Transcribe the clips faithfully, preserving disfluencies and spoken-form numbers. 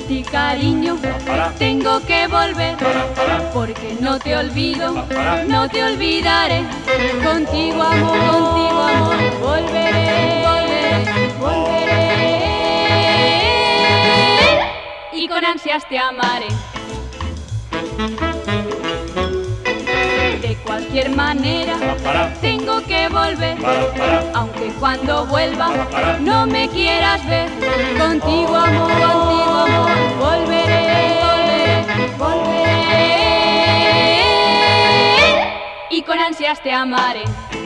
ti, cariño, tengo que volver, porque no te olvido, no te olvidaré. Contigo, amor, contigo, amor, volveré, volveré, volveré. Y con ansias te amaré. De cualquier manera, tengo que volver, aunque cuando vuelva no me quieras ver. Contigo, amor, contigo, amor, volveré, volveré, volveré. Y con ansias te amaré.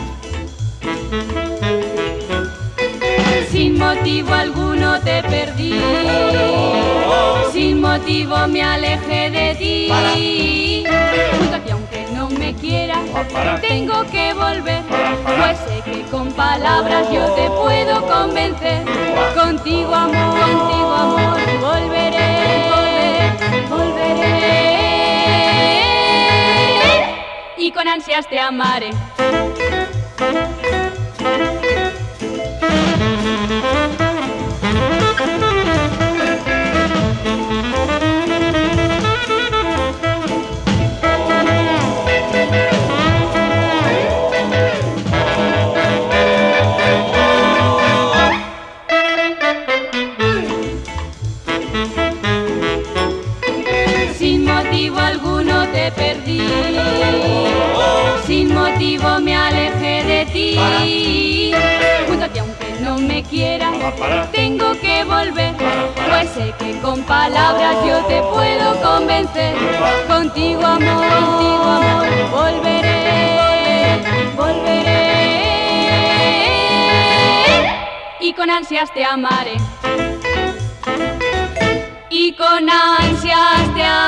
Sin motivo alguno te perdí, sin motivo me alejé de ti. Junto a ti, aunque no me quieras, tengo que volver, pues sé que con palabras yo te puedo convencer. Contigo, amor, contigo, amor, volveré, volveré, volveré. Y con ansias te amaré. Sin motivo alguno te perdí, sin motivo me alejé de ti. Junto a ti, aunque no me quieras, tengo que volver, pues sé que con palabras yo te puedo convencer. Contigo, amor, contigo, amor, volveré, volveré. Y con ansias te amaré. Y con ansias te amaré.